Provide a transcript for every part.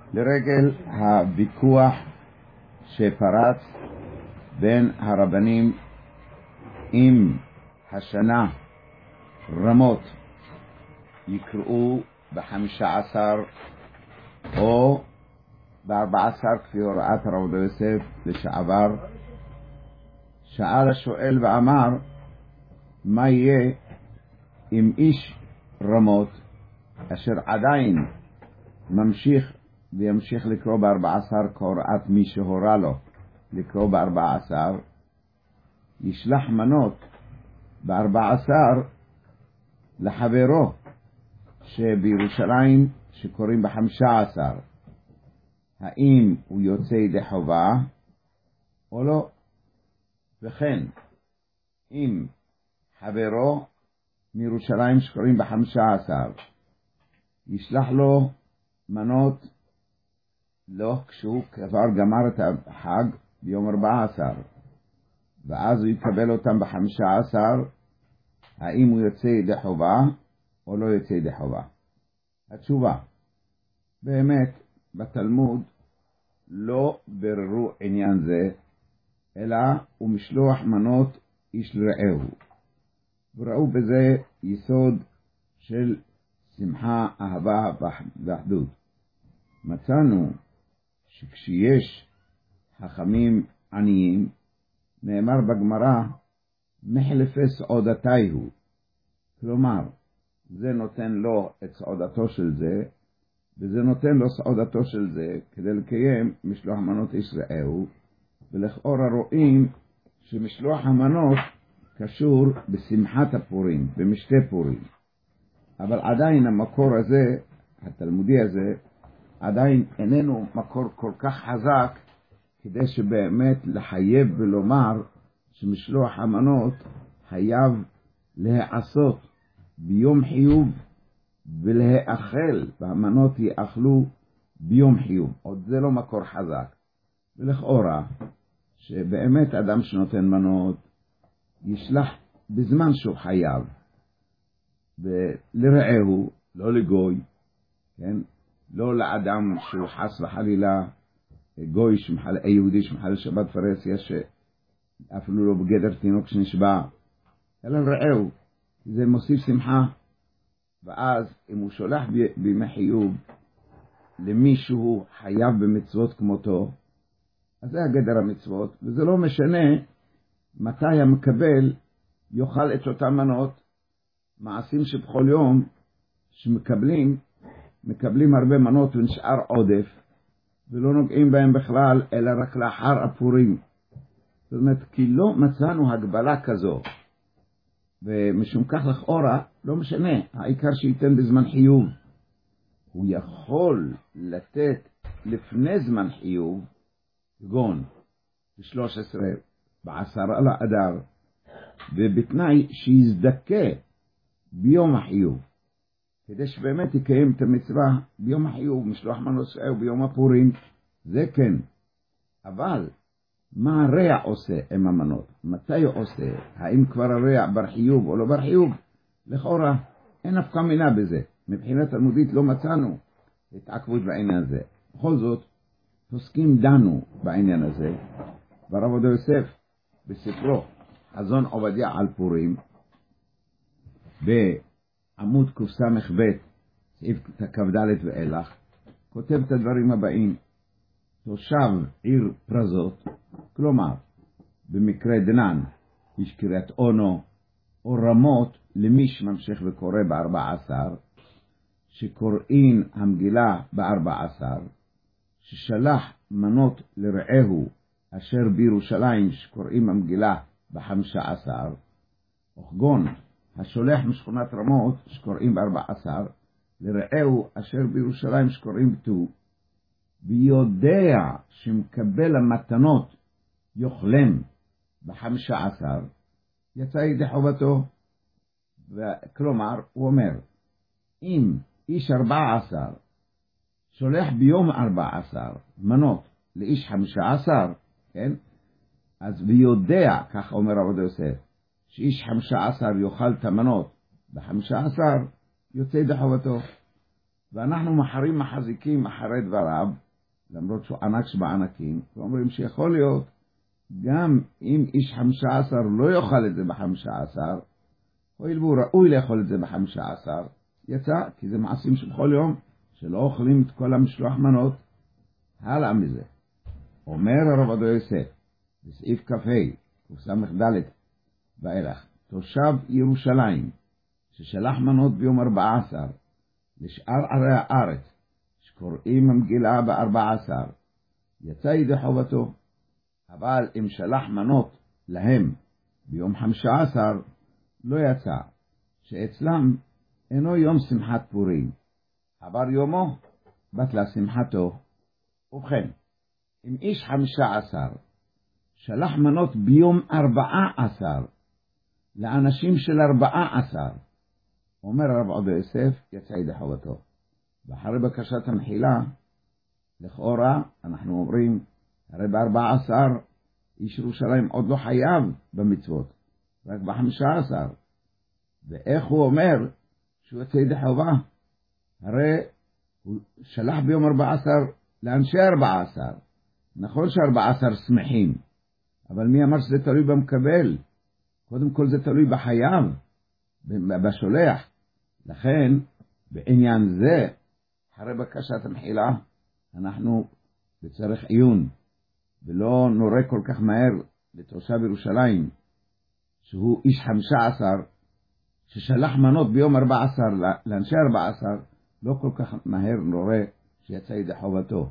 לרגל הוויכוח שפרץ בין הרבנים אם השנה רמות יקראו ב-15 או ב-14 כפי הוראת הרב עובדיה יוסף לשעבר. שאל השואל ואמר, מה יהיה אם איש רמות אשר עדיין ממשיך וימשיך לקרוא ב-14 כהוראת מי שהורה לו לקרוא ב-14, ישלח מנות ב-14 לחברו שבירושלים שקוראים ב-15, האם הוא יוצא ידי חובה או לא? וכן, אם חברו מירושלים שקוראים ב-15 ישלח לו מנות לא כשהוא כבר גמר את החג ביום 14 ואז הוא יקבל אותם ב-15, האם הוא יוצא ידי חובה או לא יוצא ידי חובה? התשובה, באמת בתלמוד לא בררו עניין זה, אלא הוא משלוח מנות איש לרעהו, וראו בזה יסוד של שמחה, אהבה ואחדות. מצאנו שכשיש חכמים עניים, נאמר בגמרא, מחלפי סעודתיהו, כלומר זה נותן לו את סעודתו של זה וזה נותן לו סעודתו של זה כדי לקיים משלוח מנות איש רעהו, ולכאורה רואים שמשלוח המנות קשור בשמחת הפורים, במשתה פורים. אבל עדיין המקור הזה, התלמודי הזה, עדיין איננו מקור כל כך חזק כדי שבאמת לחייב ולומר שמשלוח המנות חייב להיעשות ביום חיוב ולהאכל, והמנות יאכלו ביום חיוב. עוד זה לא מקור חזק. ולכאורה שבאמת אדם שנותן מנות ישלח בזמן שהוא חייב ולרעהו, לא לגוי, כן? לא לאדם שהוא חס וחלילה גוי יהודי שמחלל שבת פרהסיה שאפילו לא בגדר תינוק שנשבע, אלא לרעהו, זה מוסיף שמחה. ואז אם הוא שולח בימי חיוב למישהו חייב במצוות כמותו, אז זה הגדר המצוות, וזה לא משנה מתי המקבל יאכל את אותם מנות. מעשים שבכל יום מקבלים הרבה מנות ונשאר עודף, ולא נוגעים בהם בכלל, אלא רק לאחר הפורים. זאת אומרת, כי לא מצאנו הגבלה כזו, ומשום כך לכאורה, לא משנה, העיקר שייתן בזמן חיוב. הוא יכול לתת לפני זמן חיוב, גון, ב-13, ב-10 לאדר, ובתנאי שיזדכה ביום החיוב, כדי שבאמת יקיים את המצווה ביום החיוב, משלוח מנות ביום הפורים, זה כן. אבל מה הרע עושה עם המנות? מתי הוא עושה? האם כבר הרע בר חיוב או לא בר חיוב? לכאורה אין הפקה מינה בזה. מבחינת תלמודית לא מצאנו התעכבות בעניין הזה. בכל זאת, פוסקים דנו בעניין הזה, והרב עובדיה יוסף בספרו חזון עובדיה על פורים בעמוד קס"ב סעיף כ"ד ואילך כותב את הדברים הבאים: תושב עיר פרזות, כלומר במקרה דנן איש קריית אונו או רמות, למי שממשיך וקורא ב-14 שקוראים המגילה ב-14, ששלח מנות לרעהו אשר בירושלים שקוראים המגילה ב-15, וכגון השולח משכונת רמות שקוראים ב-14 לרעהו אשר בירושלים שקוראים בט"ו, ויודע שמקבל המתנות יאכלם ב-15, יצא ידי חובתו. כלומר, הוא אומר, אם איש 14 שולח ביום 14 מנות לאיש 15, כן? אז ויודע, כך אומר הרב עובדיה יוסף, שאיש 15 יאכל את המנות ב-15, יוצא ידי חובתו. ואנחנו מחזיקים אחרי דבריו, למרות שהוא ענק שבענקים, ואומרים שיכול להיות, גם אם איש 15 לא יאכל את זה ב15, הואיל והוא ראוי לאכול את זה ב15, יצא, כי זה מעשים של כל יום, שלא אוכלים את כל המשלוח מנות. הלאה מזה. אומר הרב עובדיה יוסף, בסעיף כ"ה, קס"ד ואילך, תושב ירושלים, ששלח מנות ביום 14, לשאר ערי הארץ, שקוראים המגילה ב14, יצא ידי חובתו. אבל אם שלח מנות להם ביום 15, לא יצא, שאצלם אינו יום שמחת פורים, עבר יומו, בטלה שמחתו. ובכן, אם איש 15 שלח מנות ביום 14 לאנשים של 14, אומר הרב עובדיה יוסף, יצא ידי חובתו. ואחרי בקשת המחילה, לכאורה אנחנו אומרים, הרי ב14 איש ירושלים עוד לא חייב במצוות, רק ב15. ואיך הוא אומר שהוא יצא ידי חובה? הרי הוא שלח ביום 14 לאנשי 14. נכון ש14 שמחים, אבל מי אמר שזה תלוי במקבל? קודם כל זה תלוי בחייב, בשולח. לכן בעניין זה, אחרי בקשת המחילה, אנחנו בצריך עיון, ולא נורא כל כך מהר לתושב ירושלים, שהוא איש 15, ששלח מנות ביום 14 לאנשי 14, לא כל כך מהר נורא שיצא ידי חובתו.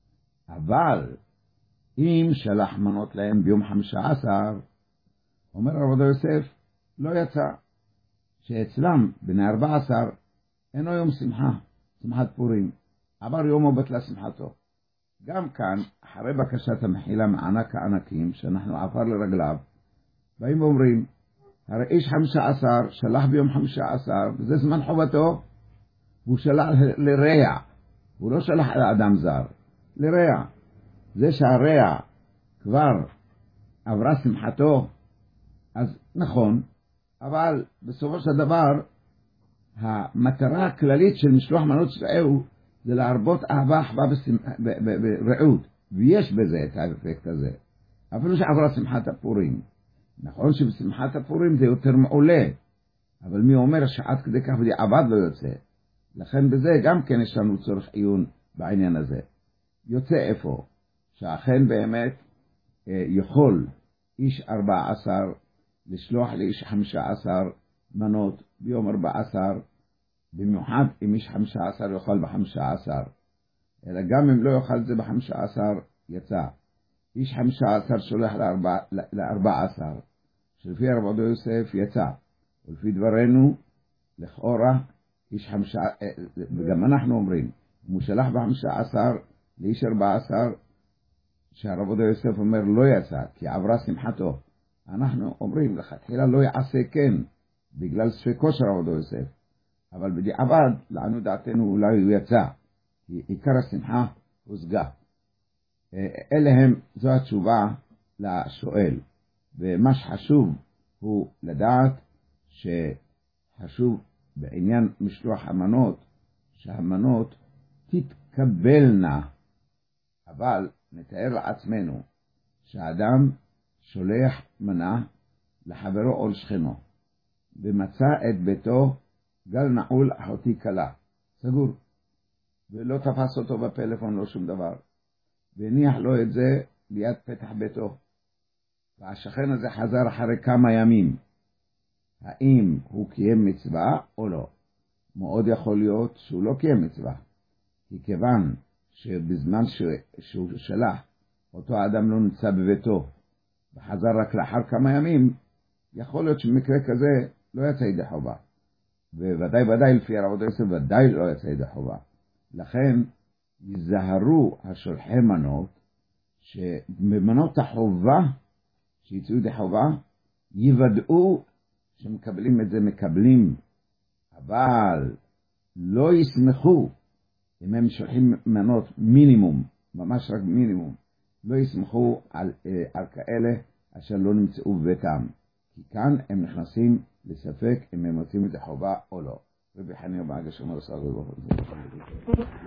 אבל אם שלח מנות להם ביום 15, אומר הרב עובדיה יוסף, לא יצא, שאצלם בני 14 אינו יום שמחה, שמחת פורים, עבר יומו בטלה שמחתו. גם כאן, אחרי בקשת המחילה מענק הענקים, שאנחנו עפר לרגליו, באים ואומרים, הרי איש 15 שלח ביום 15, וזה זמן חובתו, והוא שלח לרע, הוא לא שלח לאדם זר, לרע. זה שהרע כבר עברה שמחתו, אז נכון, אבל בסופו של דבר, המטרה הכללית של משלוח מנות שלהו, זה להרבות אהבה, אחווה ורעות, ויש בזה את האפקט הזה. אפילו שעברה שמחת הפורים. נכון שבשמחת הפורים זה יותר מעולה, אבל מי אומר שעד כדי כך בדיעבד לא יוצא? לכן בזה גם כן יש לנו צורך עיון בעניין הזה. יוצא איפה? שאכן באמת יכול איש 14 לשלוח לאיש 15 מנות ביום 14, במיוחד אם איש 15 יאכל ב15, אלא גם אם לא יאכל את זה ב15, יצא. איש 15 שולח ל14, שלפי הרב עובדיה יוסף יצא, ולפי דברנו, לכאורה, איש 15, וגם אנחנו אומרים, אם הוא שלח ב15 לאיש 14, שהרב עובדיה יוסף אומר לא יצא, כי עברה שמחתו. אנחנו אומרים לך, תחילה לא יעשה כן, בגלל ספקו של הרב עובדיה יוסף. אבל בדיעבד, לענו דעתנו אולי הוא יצא, כי עיקר השמחה הושגה. אליהם, זו התשובה לשואל. ומה שחשוב הוא לדעת שחשוב בעניין משלוח המנות, שהמנות תתקבלנה. אבל נתאר לעצמנו שהאדם שולח מנה לחברו או לשכנו, ומצא את ביתו גל נעול אחותי קלה, סגור, ולא תפס אותו בפלאפון, לא שום דבר, והניח לו את זה ליד פתח ביתו, והשכן הזה חזר אחרי כמה ימים. האם הוא קיים מצווה או לא? מאוד יכול להיות שהוא לא קיים מצווה, כי כיוון שבזמן שהוא שלח, אותו האדם לא נמצא בביתו, וחזר רק לאחר כמה ימים, יכול להיות שמקרה כזה לא יצא ידי חובה. וודאי לפי הרב עובדיה יוסף ודאי לא יצא ידי חובה. לכן יזהרו השולחי מנות, שבמנות החובה שיצאו ידי חובה, יוודאו שמקבלים את זה מקבלים, אבל לא יסמכו, אם הם שולחים מנות מינימום, ממש רק מינימום, לא יסמכו על כאלה אשר לא נמצאו בביתם, כי כאן הם נכנסים לספק אם הם מוצאים את החובה או לא. רבי חניה באגש אומר סער ובחור.